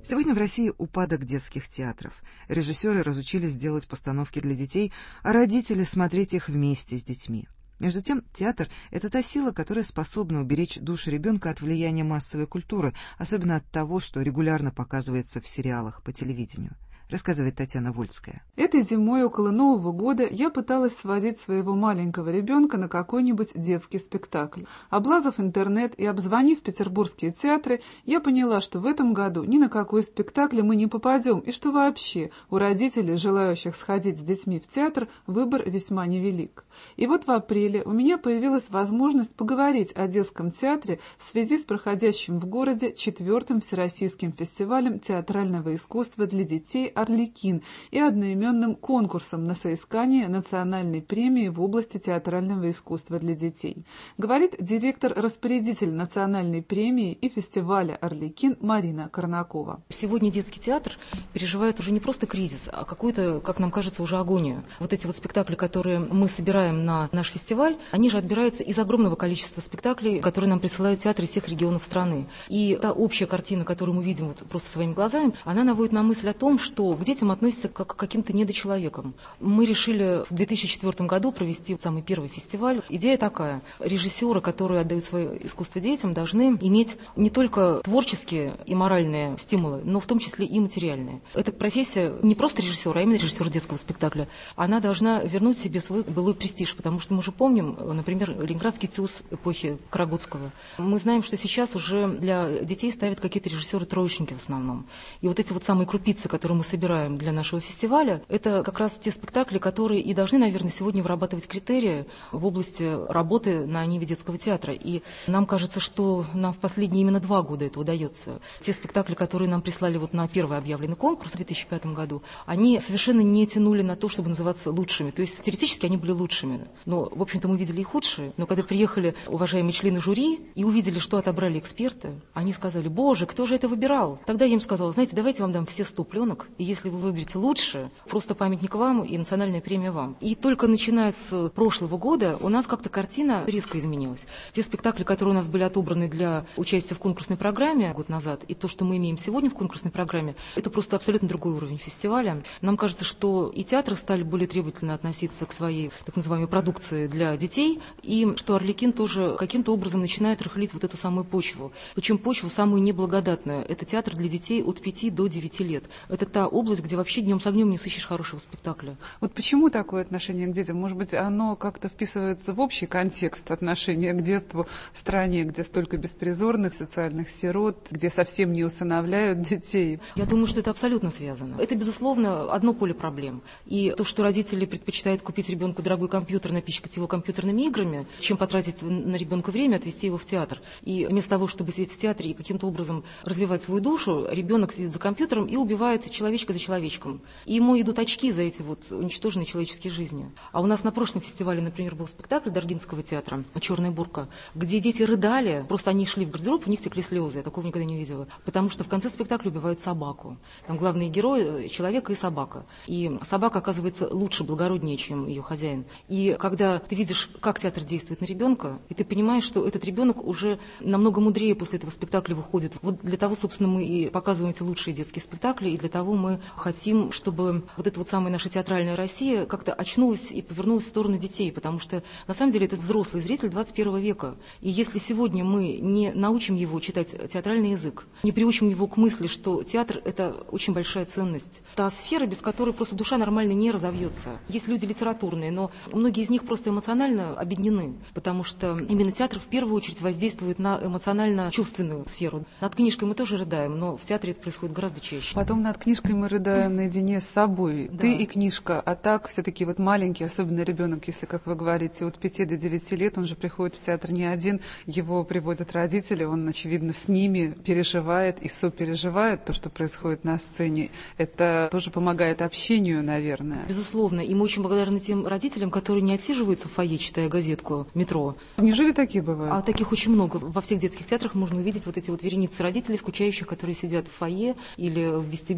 Сегодня в России упадок детских театров. Режиссеры разучились делать постановки для детей, а родители смотреть их вместе с детьми. Между тем, театр – это та сила, которая способна уберечь душу ребенка от влияния массовой культуры, особенно от того, что регулярно показывается в сериалах по телевидению. Рассказывает Татьяна Вольская. Этой зимой около Нового года я пыталась сводить своего маленького ребенка на какой-нибудь детский спектакль. Облазав интернет и обзвонив петербургские театры, я поняла, что в этом году ни на какой спектакль мы не попадем, и что вообще у родителей, желающих сходить с детьми в театр, выбор весьма невелик. И вот в апреле у меня появилась возможность поговорить о детском театре в связи с проходящим в городе 4-м Всероссийским фестивалем театрального искусства для детей «Арлекин» и одноименным конкурсом на соискание национальной премии в области театрального искусства для детей. Говорит директор-распорядитель национальной премии и фестиваля «Арлекин» Марина Корнакова. Сегодня детский театр переживает уже не просто кризис, а какую-то, как нам кажется, уже агонию. Вот эти вот спектакли, которые мы собираем на наш фестиваль, они же отбираются из огромного количества спектаклей, которые нам присылают театры из всех регионов страны. И та общая картина, которую мы видим вот просто своими глазами, она наводит на мысль о том, что к детям относятся как к каким-то недочеловекам. Мы решили в 2004 году провести самый первый фестиваль. Идея такая. Режиссеры, которые отдают свое искусство детям, должны иметь не только творческие и моральные стимулы, но в том числе и материальные. Эта профессия не просто режиссера, а именно режиссер детского спектакля. Она должна вернуть себе свой былой престиж, потому что мы же помним, например, Ленинградский ТИУС эпохи Карагодского. Мы знаем, что сейчас уже для детей ставят какие-то режиссеры-троечники в основном. И вот эти вот самые крупицы, которые мы собираем для нашего фестиваля, это как раз те спектакли, которые и должны, наверное, сегодня вырабатывать критерии в области работы на ниве детского театра. И нам кажется, что нам в последние именно 2 года это удается. Те спектакли, которые нам прислали вот на первый объявленный конкурс в 2005 году, они совершенно не тянули на то, чтобы называться лучшими. То есть теоретически они были лучшими. Но, в общем-то, мы видели и худшие. Но когда приехали уважаемые члены жюри и увидели, что отобрали эксперты, они сказали: «Боже, кто же это выбирал?» Тогда я им сказала: знаете, давайте вам дам все 100 пленок, и если вы выберете лучше, просто памятник вам и национальная премия вам. И только начиная с прошлого года у нас как-то картина резко изменилась. Те спектакли, которые у нас были отобраны для участия в конкурсной программе год назад, и то, что мы имеем сегодня в конкурсной программе, это просто абсолютно другой уровень фестиваля. Нам кажется, что и театры стали более требовательно относиться к своей так называемой продукции для детей, и что «Арлекин» тоже каким-то образом начинает рыхлить вот эту самую почву. Причем почву самую неблагодатную. Это театр для детей от 5 до 9 лет. Это та область, где вообще днем с огнем не сыщешь хорошего спектакля. Вот почему такое отношение к детям? Может быть, оно как-то вписывается в общий контекст отношения к детству в стране, где столько беспризорных социальных сирот, где совсем не усыновляют детей? Я думаю, что это абсолютно связано. Это, безусловно, одно поле проблем. И то, что родители предпочитают купить ребенку дорогой компьютер, напичкать его компьютерными играми, чем потратить на ребенка время, отвезти его в театр. И вместо того, чтобы сидеть в театре и каким-то образом развивать свою душу, ребенок сидит за компьютером и убивает человечка за человечком. И ему идут очки за эти вот уничтоженные человеческие жизни. А у нас на прошлом фестивале, например, был спектакль Даргинского театра «Черная бурка», где дети рыдали, просто они шли в гардероб, у них текли слезы, я такого никогда не видела, потому что в конце спектакля убивают собаку. Там главные герои — человек и собака. И собака оказывается лучше, благороднее, чем ее хозяин. И когда ты видишь, как театр действует на ребенка, и ты понимаешь, что этот ребенок уже намного мудрее после этого спектакля выходит. Вот для того, собственно, мы и показываем эти лучшие детские спектакли, и для того мы хотим, чтобы вот эта вот самая наша театральная Россия как-то очнулась и повернулась в сторону детей, потому что на самом деле это взрослый зритель 21 века. И если сегодня мы не научим его читать театральный язык, не приучим его к мысли, что театр — это очень большая ценность, та сфера, без которой просто душа нормально не разовьется. Есть люди литературные, но многие из них просто эмоционально объединены, потому что именно театр в первую очередь воздействует на эмоционально-чувственную сферу. Над книжкой мы тоже рыдаем, но в театре это происходит гораздо чаще. Потом над книжкой мы рыдаем наедине с собой. Да. Ты и книжка, а так все-таки вот маленький, особенно ребенок, если, как вы говорите, от 5 до 9 лет, он же приходит в театр не один, его приводят родители, он, очевидно, с ними переживает и сопереживает то, что происходит на сцене. Это тоже помогает общению, наверное. Безусловно, и мы очень благодарны тем родителям, которые не отсиживаются в фойе, читая газетку «Метро». Неужели такие бывают? А таких очень много. Во всех детских театрах можно увидеть вот эти вот вереницы родителей, скучающих, которые сидят в фойе или в вестибюле и читают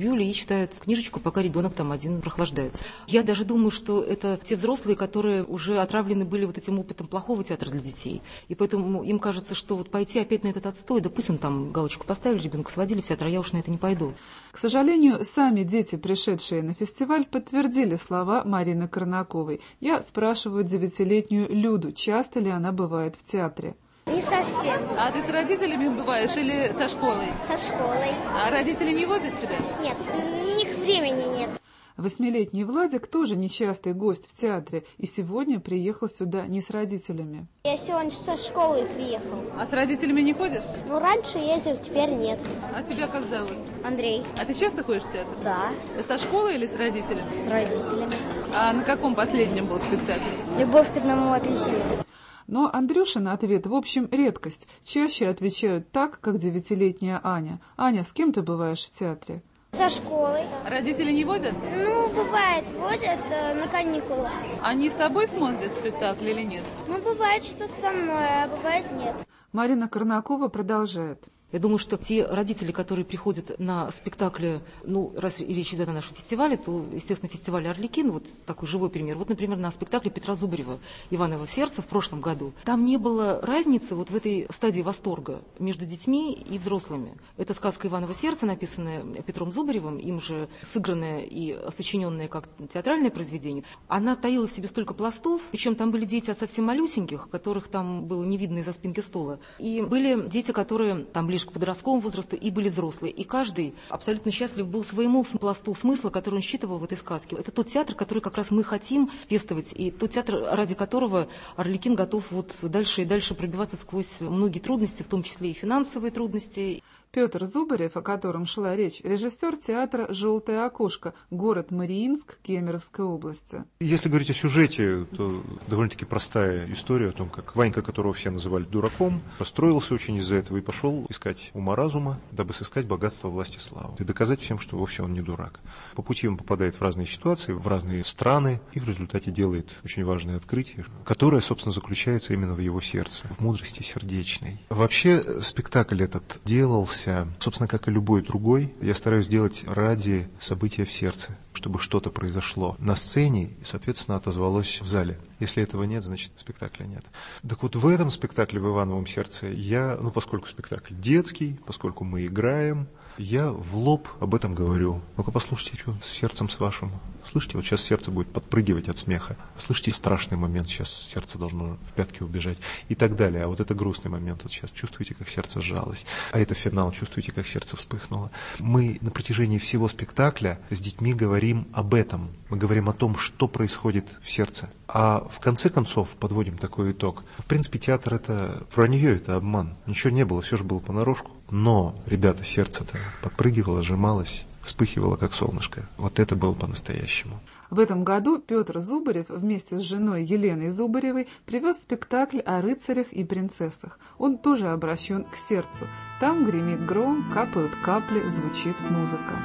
читают книжечку, пока ребенок там один прохлаждается. Я даже думаю, что это те взрослые, которые уже отравлены были вот этим опытом плохого театра для детей. И поэтому им кажется, что вот пойти опять на этот отстой, да пусть он там галочку поставили, ребенка сводили в театр, а я уж на это не пойду. К сожалению, сами дети, пришедшие на фестиваль, подтвердили слова Марины Корнаковой. Я спрашиваю 9-летнюю Люду, часто ли она бывает в театре. Не совсем. А ты с родителями бываешь или со школой? Со школой. А родители не возят тебя? Нет, у них времени нет. 8-летний Владик тоже нечастый гость в театре и сегодня приехал сюда не с родителями. Я сегодня со школы приехал. А с родителями не ходишь? Ну, раньше ездил, теперь нет. А тебя как зовут? Андрей. А ты часто ходишь в театр? Да. Со школы или с родителями? С родителями. А на каком последнем был спектакль? Любовь к одному апельсину. Но Андрюшин ответ, в общем, редкость. Чаще отвечают так, как 9-летняя Аня. Аня, с кем ты бываешь в театре? Со школой. Родители не водят? Ну, бывает, водят на каникулах. Они с тобой смотрят спектакль или нет? Ну, бывает, что со мной, а бывает нет. Марина Корнакова продолжает. Я думаю, что те родители, которые приходят на спектакли, ну, раз речь идет о нашем фестивале, то, естественно, фестиваль «Арлекин», вот такой живой пример. Вот, например, на спектакле Петра Зубарева «Иваново сердце» в прошлом году. Там не было разницы вот в этой стадии восторга между детьми и взрослыми. Это сказка «Иваново сердце», написанная Петром Зубаревым, им же сыгранная и сочиненная как театральное произведение. Она таила в себе столько пластов, причем там были дети от совсем малюсеньких, которых там было не видно из-за спинки стула. И были дети, которые там ближе к подростковому возрасту, и были взрослые. И каждый абсолютно счастлив был своему пласту смысла, который он считывал в этой сказке. Это тот театр, который как раз мы хотим пестовать, и тот театр, ради которого Арлекин готов вот дальше и дальше пробиваться сквозь многие трудности, в том числе и финансовые трудности. Петр Зубарев, о котором шла речь, режиссер театра «Желтое окошко», город Мариинск, Кемеровской области. Если говорить о сюжете, то довольно-таки простая история о том, как Ванька, которого все называли дураком, расстроился очень из-за этого и пошел искать ума-разума, дабы сыскать богатство, власть и славу. И доказать всем, что вовсе он не дурак. По пути он попадает в разные ситуации, в разные страны, и в результате делает очень важное открытие, которое, собственно, заключается именно в его сердце, в мудрости сердечной. Вообще, спектакль этот делался, собственно, как и любой другой, я стараюсь делать ради события в сердце, чтобы что-то произошло на сцене и, соответственно, отозвалось в зале. Если этого нет, значит, спектакля нет. Так вот, в этом спектакле, в «Ивановом сердце», я, поскольку спектакль детский, поскольку мы играем, я в лоб об этом говорю. Ну-ка послушайте, что с сердцем с вашим. Слышите, вот сейчас сердце будет подпрыгивать от смеха. Слышите, страшный момент, сейчас сердце должно в пятки убежать и так далее. А вот это грустный момент, вот сейчас чувствуете, как сердце сжалось. А это финал, чувствуете, как сердце вспыхнуло. Мы на протяжении всего спектакля с детьми говорим об этом. Мы говорим о том, что происходит в сердце. А в конце концов подводим такой итог. В принципе, театр — это вранье, это обман. Ничего не было, все же было понарошку. Но, ребята, сердце-то подпрыгивало, сжималось, вспыхивало, как солнышко. Вот это было по-настоящему. В этом году Петр Зубарев вместе с женой Еленой Зубаревой привез спектакль о рыцарях и принцессах. Он тоже обращен к сердцу. Там гремит гром, капают капли, звучит музыка.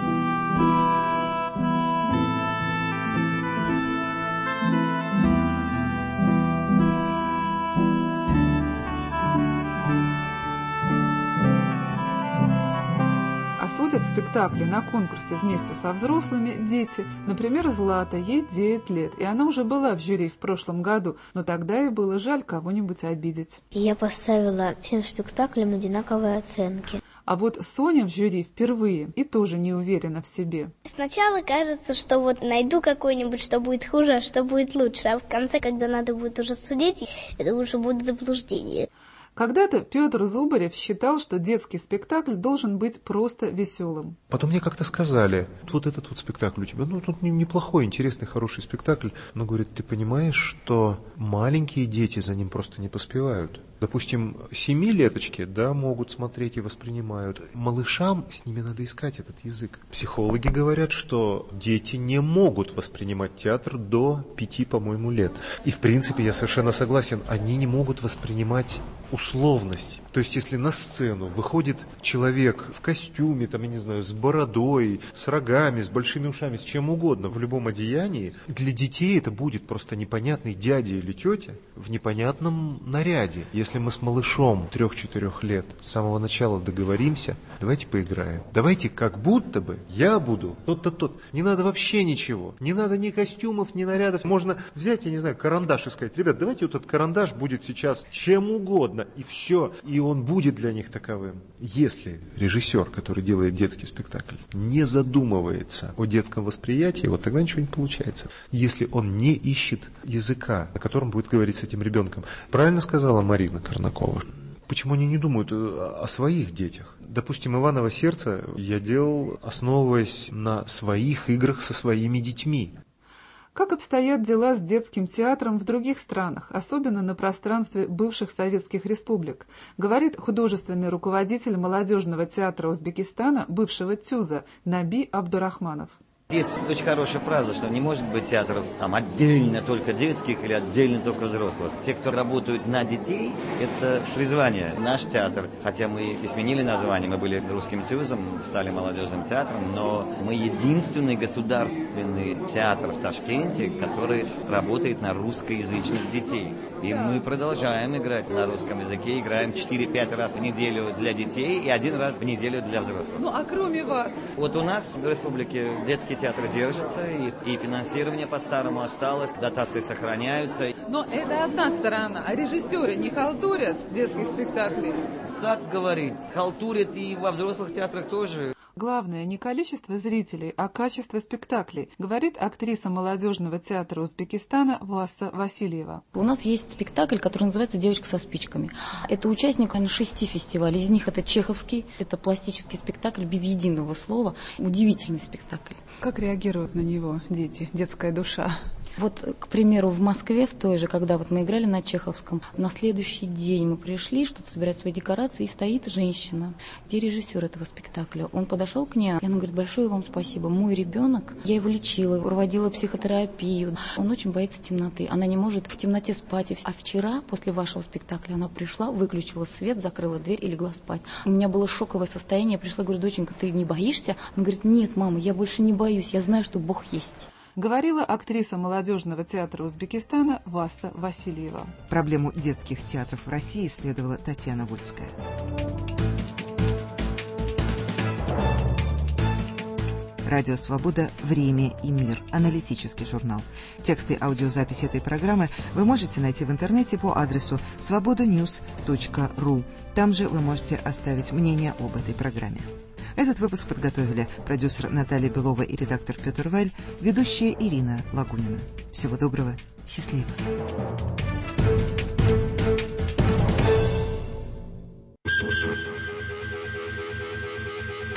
Осудят спектакли на конкурсе вместе со взрослыми дети. Например, Злата, ей 9 лет, и она уже была в жюри в прошлом году, но тогда ей было жаль кого-нибудь обидеть. Я поставила всем спектаклям одинаковые оценки. А вот Соня в жюри впервые и тоже не уверена в себе. Сначала кажется, что вот найду какой-нибудь, что будет хуже, а что будет лучше, а в конце, когда надо будет уже судить, это уже будет заблуждение. Когда-то Петр Зубарев считал, что детский спектакль должен быть просто веселым. Потом мне как-то сказали, вот этот вот спектакль у тебя, тут неплохой, интересный, хороший спектакль. Но, говорит, ты понимаешь, что маленькие дети за ним просто не поспевают. Допустим, 7-леточки, да, могут смотреть и воспринимают. Малышам с ними надо искать этот язык. Психологи говорят, что дети не могут воспринимать театр до 5, по-моему, лет. И, в принципе, я совершенно согласен, они не могут воспринимать условность. То есть, если на сцену выходит человек в костюме, там, я не знаю, с бородой, с рогами, с большими ушами, с чем угодно, в любом одеянии, для детей это будет просто непонятный дядя или тетя в непонятном наряде. Если мы с малышом 3-4 лет с самого начала договоримся, давайте поиграем. Давайте как будто бы я буду тот. Не надо вообще ничего. Не надо ни костюмов, ни нарядов. Можно взять, я не знаю, карандаш и сказать: ребят, давайте вот этот карандаш будет сейчас чем угодно. И все. И он будет для них таковым. Если режиссер, который делает детский спектакль, не задумывается о детском восприятии, вот тогда ничего не получается. Если он не ищет языка, на котором будет говорить с этим ребенком. Правильно сказала Марина Корнакова. Почему они не думают о своих детях? Допустим, «Иваново сердце» я делал, основываясь на своих играх со своими детьми. Как обстоят дела с детским театром в других странах, особенно на пространстве бывших советских республик, говорит художественный руководитель молодежного театра Узбекистана, бывшего ТЮЗа, Наби Абдурахманов. Есть очень хорошая фраза, что не может быть театров там отдельно только детских или отдельно только взрослых. Те, кто работают на детей, это призвание. Наш театр, хотя мы и сменили название, мы были русским ТЮЗом, стали молодежным театром, но мы единственный государственный театр в Ташкенте, который работает на русскоязычных детей. И мы продолжаем играть на русском языке, играем 4-5 раз в неделю для детей и 1 раз в неделю для взрослых. Ну а кроме вас? Вот у нас в республике детские театры держатся, и финансирование по-старому осталось, дотации сохраняются. Но это одна сторона, а режиссеры не халтурят детских спектаклей? Как говорить, халтурят и во взрослых театрах тоже. Главное не количество зрителей, а качество спектаклей, говорит актриса молодежного театра Узбекистана Васа Васильева. У нас есть спектакль, который называется «Девочка со спичками». Это участник 6 фестивалей. Из них это чеховский, это пластический спектакль без единого слова. Удивительный спектакль. Как реагируют на него дети, детская душа? Вот, к примеру, в Москве, в той же, когда вот мы играли на чеховском, на следующий день мы пришли, что-то собирать свои декорации, и стоит женщина, где режиссер этого спектакля. Он подошел к ней, и она говорит: большое вам спасибо, мой ребенок, я его лечила, проводила психотерапию, он очень боится темноты, она не может в темноте спать. А вчера, после вашего спектакля, она пришла, выключила свет, закрыла дверь и легла спать. У меня было шоковое состояние, я пришла, говорю: доченька, ты не боишься? Она говорит: нет, мама, я больше не боюсь, я знаю, что Бог есть. Говорила актриса молодежного театра Узбекистана Васа Васильева. Проблему детских театров в России исследовала Татьяна Вольская. Радио «Свобода. Время и мир». Аналитический журнал. Тексты и аудиозаписи этой программы вы можете найти в интернете по адресу svobodanews.ru. Там же вы можете оставить мнение об этой программе. Этот выпуск подготовили продюсер Наталья Белова и редактор Петр Вайль, ведущая Ирина Лагунина. Всего доброго, счастливо.